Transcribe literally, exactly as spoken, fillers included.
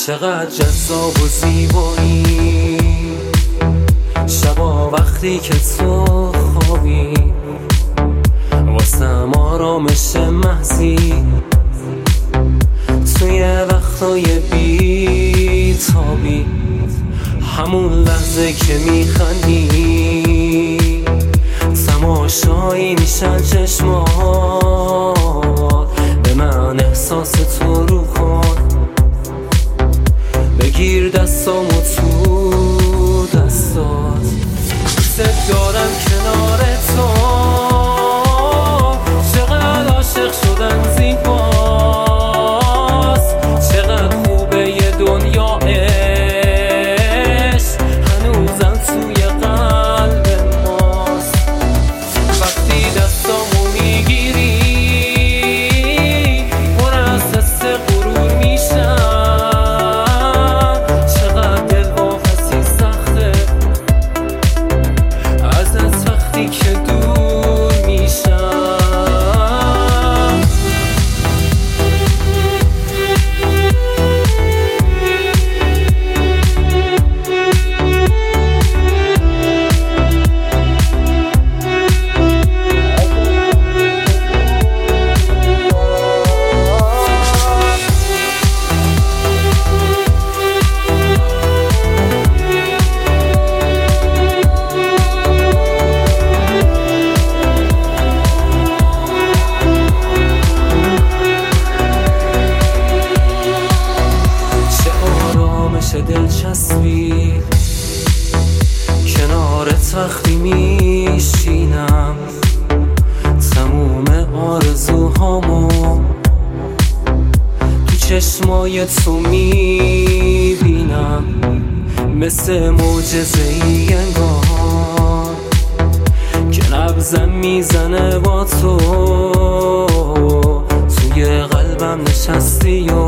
چقدر جذاب و زیبایی شبا وقتی که تو خوابی، واسم آرامش محضی توی وقتای بی تابی. همون لحظه که میخندی تماشایی میشن چشمات، به من احساس تو رو کن، بگیر دستامو تو دستات. دوست دارم کنار تو، چقدر عاشق شدن زیباست، چقدر خوبه یه دنیا عشق هنوزم توی قلب ماست. وقتی دستامو میگیری پر از حس غرور میشم، چقدر دل واپسی سخته ازت وقتی که دور میشم. دلچسبی کنارت وقتی میشینم، تموم آرزوهامو تو چشمای تو میبینم، مثل معجزه‌ای انگار که نبضم میزنه با تو، توی قلبم نشستی و